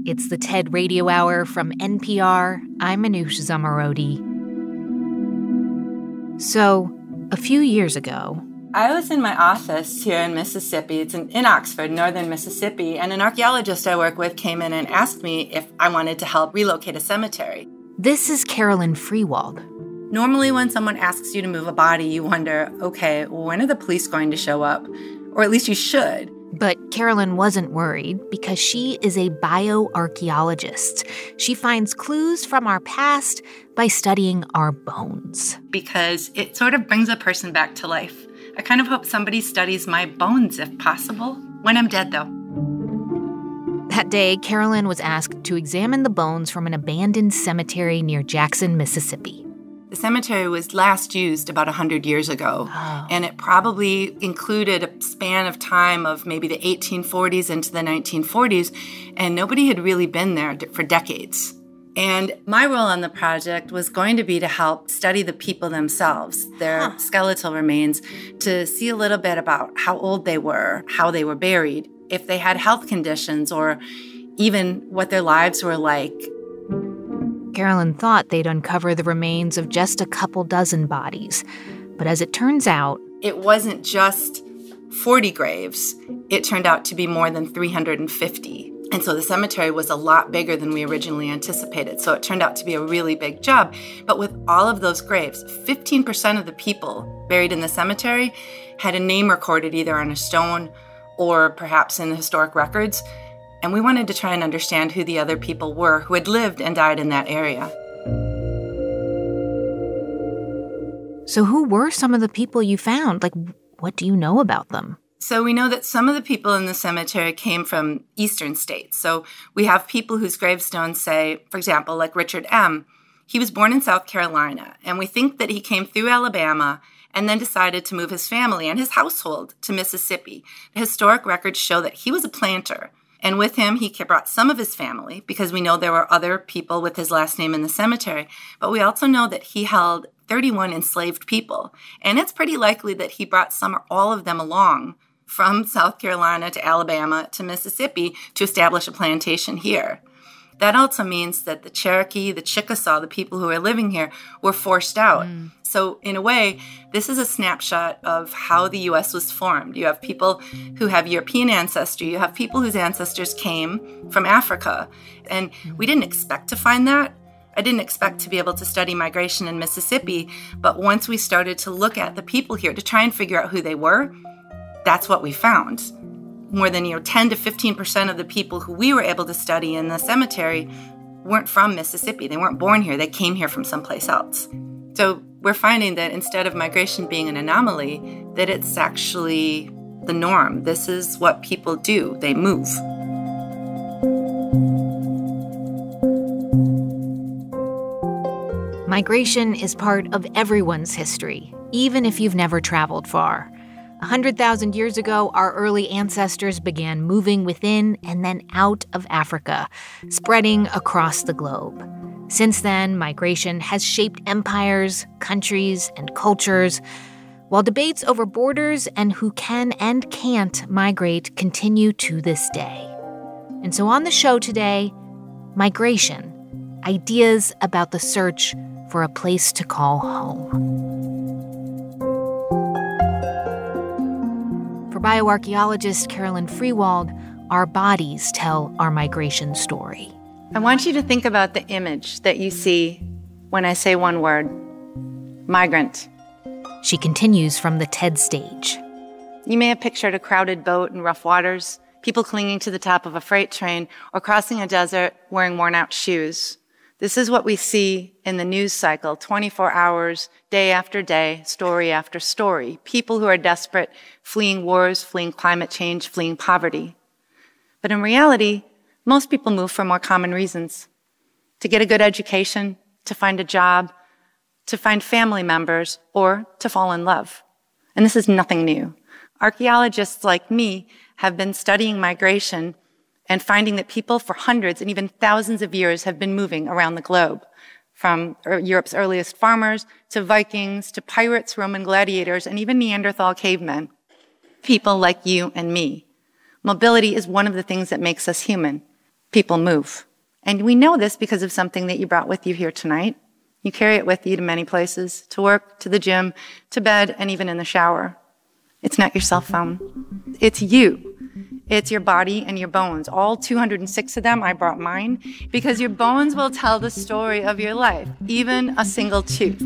It's the TED Radio Hour from NPR. I'm Manoush Zomorodi. So, a few years ago, I was in my office here in Mississippi. It's in Oxford, northern Mississippi, and an archaeologist I work with came in and asked me if I wanted to help relocate a cemetery. This is Carolyn Freewald. Normally when someone asks you to move a body, you wonder, okay, when are the police going to show up? Or at least you should. But Carolyn wasn't worried because she is a bioarchaeologist. She finds clues from our past by studying our bones. Because it sort of brings a person back to life. I kind of hope somebody studies my bones, if possible, when I'm dead, though. That day, Carolyn was asked to examine the bones from an abandoned cemetery near Jackson, Mississippi. The cemetery was last used about 100 years ago, and it probably included a span of time of maybe the 1840s into the 1940s, and nobody had really been there for decades. And my role on the project was going to be to help study the people themselves, their skeletal remains, to see a little bit about how old they were, how they were buried, if they had health conditions, or even what their lives were like. Carolyn thought they'd uncover the remains of just a couple dozen bodies. But as it turns out, it wasn't just 40 graves. It turned out to be more than 350. And so the cemetery was a lot bigger than we originally anticipated. So it turned out to be a really big job. But with all of those graves, 15% of the people buried in the cemetery had a name recorded either on a stone or perhaps in the historic records. And we wanted to try and understand who the other people were who had lived and died in that area. So who were some of the people you found? What do you know about them? So we know that some of the people in the cemetery came from eastern states. So we have people whose gravestones say, for example, like Richard M. He was born in South Carolina, and we think that he came through Alabama and then decided to move his family and his household to Mississippi. The historic records show that he was a planter. And with him, he brought some of his family, because we know there were other people with his last name in the cemetery. But we also know that he held 31 enslaved people. And it's pretty likely that he brought some or all of them along from South Carolina to Alabama to Mississippi to establish a plantation here. That also means that the Cherokee, the Chickasaw, the people who are living here, were forced out. So in a way, this is a snapshot of how the U.S. was formed. You have people who have European ancestry. You have people whose ancestors came from Africa. And we didn't expect to find that. I didn't expect to be able to study migration in Mississippi. But once we started to look at the people here to try and figure out who they were, that's what we found. More than 10 to 15% of the people who we were able to study in the cemetery weren't from Mississippi. They weren't born here. They came here from someplace else. So we're finding that instead of migration being an anomaly, that it's actually the norm. This is what people do. They move. Migration is part of everyone's history, even if you've never traveled far. 100,000 years ago, our early ancestors began moving within and then out of Africa, spreading across the globe. Since then, migration has shaped empires, countries, and cultures, while debates over borders and who can and can't migrate continue to this day. And so on the show today, migration, ideas about the search for a place to call home. For bioarchaeologist Carolyn Freewald, our bodies tell our migration story. I want you to think about the image that you see when I say one word: migrant. She continues from the TED stage. You may have pictured a crowded boat in rough waters, people clinging to the top of a freight train, or crossing a desert wearing worn-out shoes. This is what we see in the news cycle, 24 hours, day after day, story after story. People who are desperate, fleeing wars, fleeing climate change, fleeing poverty. But in reality, most people move for more common reasons. To get a good education, to find a job, to find family members, or to fall in love. And this is nothing new. Archaeologists like me have been studying migration and finding that people for hundreds and even thousands of years have been moving around the globe, from Europe's earliest farmers to Vikings to pirates, Roman gladiators, and even Neanderthal cavemen. People like you and me. Mobility is one of the things that makes us human. people move. And we know this because of something that you brought with you here tonight. You carry it with you to many places, to work, to the gym, to bed, and even in the shower. It's not your cell phone. It's you. It's your body and your bones. All 206 of them, I brought mine, because your bones will tell the story of your life, even a single tooth.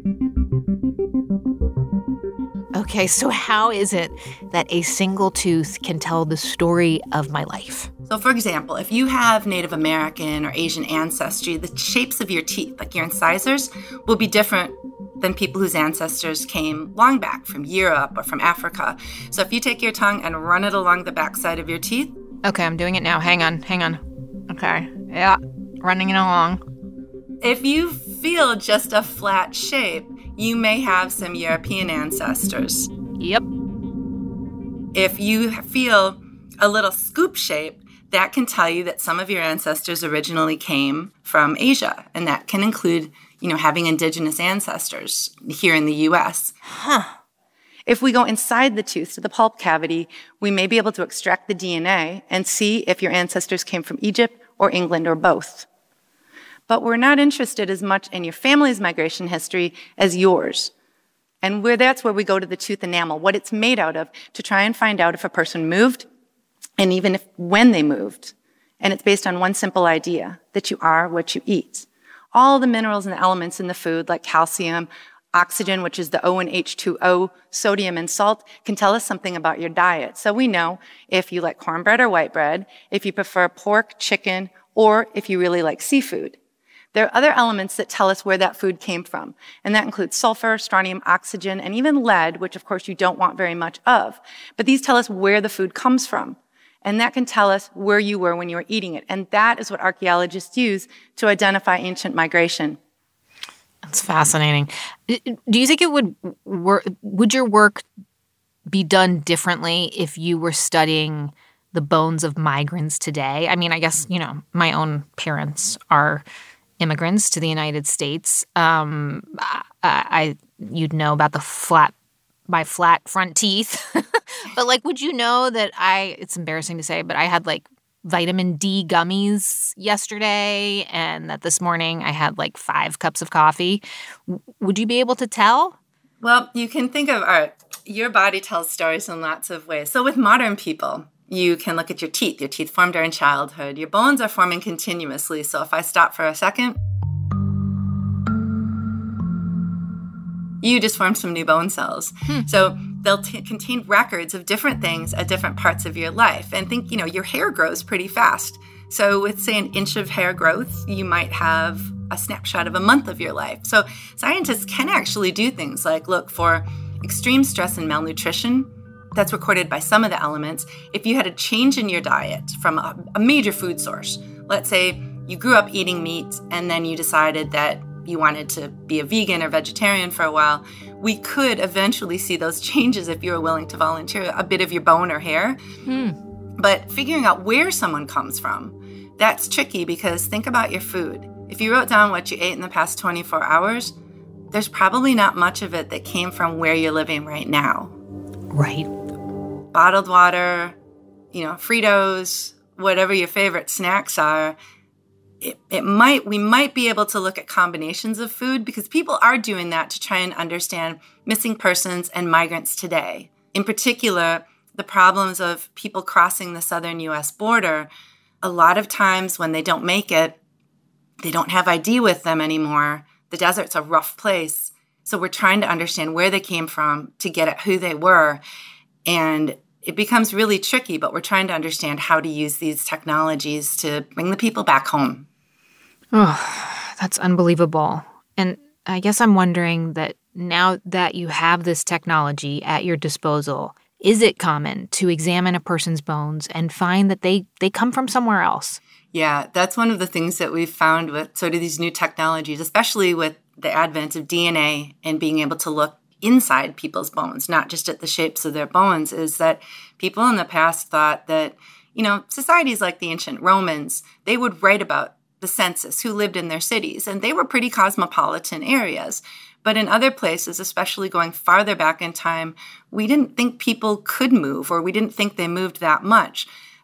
Okay, so how is it that a single tooth can tell the story of my life? So, for example, if you have Native American or Asian ancestry, the shapes of your teeth, like your incisors, will be different than people whose ancestors came long back from Europe or from Africa. So if you take your tongue and run it along the backside of your teeth. Okay, I'm doing it now. Hang on. Okay, yeah, running it along. If you feel just a flat shape, you may have some European ancestors. Yep. If you feel a little scoop shape, that can tell you that some of your ancestors originally came from Asia, and that can include, having indigenous ancestors here in the U.S. If we go inside the tooth to the pulp cavity, we may be able to extract the DNA and see if your ancestors came from Egypt or England or both. But we're not interested as much in your family's migration history as yours. And that's where we go to the tooth enamel, what it's made out of, to try and find out if a person moved, and even when they moved. And it's based on one simple idea, that you are what you eat. All the minerals and elements in the food, like calcium, oxygen, which is the O and H2O, sodium and salt, can tell us something about your diet. So we know if you like cornbread or white bread, if you prefer pork, chicken, or if you really like seafood. There are other elements that tell us where that food came from, and that includes sulfur, strontium, oxygen, and even lead, which of course you don't want very much of. But these tell us where the food comes from. And that can tell us where you were when you were eating it. And that is what archaeologists use to identify ancient migration. That's fascinating. Do you think it would your work be done differently if you were studying the bones of migrants today? I mean, I guess, my own parents are immigrants to the United States. You'd know about my flat front teeth. But would you know that it's embarrassing to say, but I had vitamin D gummies yesterday, and that this morning I had 5 cups of coffee. Would you be able to tell? Well, you can think of your body tells stories in lots of ways. So with modern people, you can look at your teeth. Your teeth formed during childhood. Your bones are forming continuously. So if I stop for a second, you just formed some new bone cells. So they'll contain records of different things at different parts of your life. And think, your hair grows pretty fast. So with, say, an inch of hair growth, you might have a snapshot of a month of your life. So scientists can actually do things like look for extreme stress and malnutrition. That's recorded by some of the elements. If you had a change in your diet from a major food source, let's say you grew up eating meat and then you decided that you wanted to be a vegan or vegetarian for a while, we could eventually see those changes if you were willing to volunteer a bit of your bone or hair. But figuring out where someone comes from, that's tricky, because think about your food. If you wrote down what you ate in the past 24 hours, there's probably not much of it that came from where you're living right now. Right. Bottled water, Fritos, whatever your favorite snacks are, we might be able to look at combinations of food, because people are doing that to try and understand missing persons and migrants today. In particular, the problems of people crossing the southern U.S. border. A lot of times when they don't make it, they don't have ID with them anymore. The desert's a rough place. So we're trying to understand where they came from to get at who they were. And it becomes really tricky, but we're trying to understand how to use these technologies to bring the people back home. Oh, that's unbelievable. And I guess I'm wondering that now that you have this technology at your disposal, is it common to examine a person's bones and find that they come from somewhere else? Yeah, that's one of the things that we've found with sort of these new technologies, especially with the advent of DNA and being able to look inside people's bones, not just at the shapes of their bones, is that people in the past thought that, societies like the ancient Romans, they would write about the census, who lived in their cities, and they were pretty cosmopolitan areas. But in other places, especially going farther back in time, we didn't think people could move, or we didn't think they moved that much.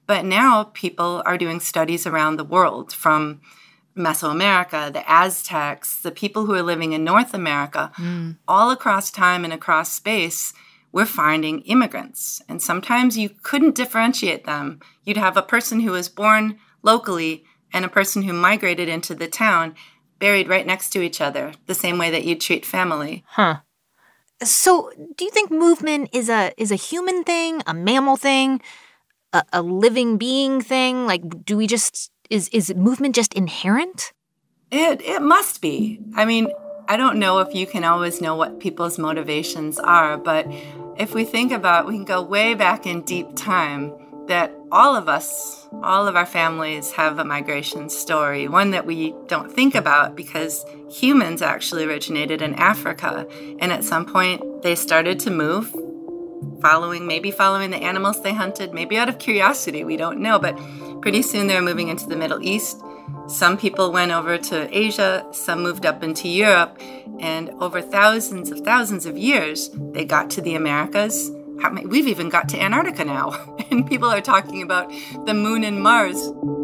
But now people are doing studies around the world, from Mesoamerica, the Aztecs, the people who are living in North America, all across time and across space. We're finding immigrants. And sometimes you couldn't differentiate them. You'd have a person who was born locally and a person who migrated into the town buried right next to each other, the same way that you treat family. Huh. So do you think movement is a human thing, a mammal thing, a living being thing? Like, do we just, is movement just inherent? It must be. I mean, I don't know if you can always know what people's motivations are, but if we think about, we can go way back in deep time, that all of us, all of our families have a migration story, one that we don't think about because humans actually originated in Africa. And at some point, they started to move, following the animals they hunted, maybe out of curiosity, we don't know. But pretty soon they were moving into the Middle East. Some people went over to Asia, some moved up into Europe, and over thousands of years, they got to the Americas. We've even got to Antarctica now, and people are talking about the moon and Mars.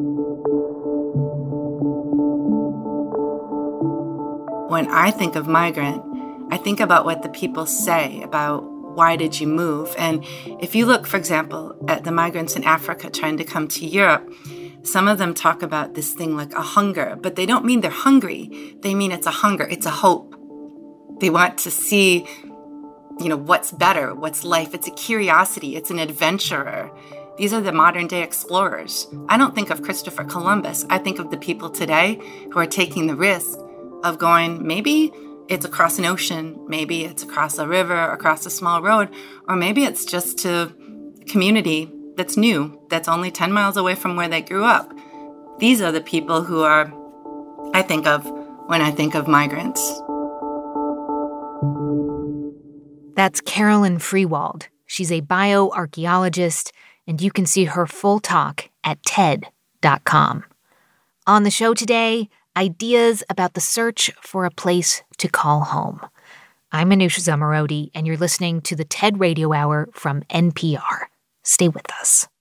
When I think of migrant, I think about what the people say about why did you move? And if you look, for example, at the migrants in Africa trying to come to Europe, some of them talk about this thing like a hunger, but they don't mean they're hungry. They mean it's a hunger, it's a hope. They want to see, what's better, what's life. It's a curiosity, it's an adventurer. These are the modern day explorers. I don't think of Christopher Columbus. I think of the people today who are taking the risk of going, maybe it's across an ocean, maybe it's across a river, across a small road, or maybe it's just to a community that's new, that's only 10 miles away from where they grew up. These are the people who I think of when I think of migrants. That's Carolyn Friewald. She's a bioarchaeologist, and you can see her full talk at TED.com. On the show today, ideas about the search for a place to call home. I'm Anousheh Zomorodi, and you're listening to the TED Radio Hour from NPR. Stay with us.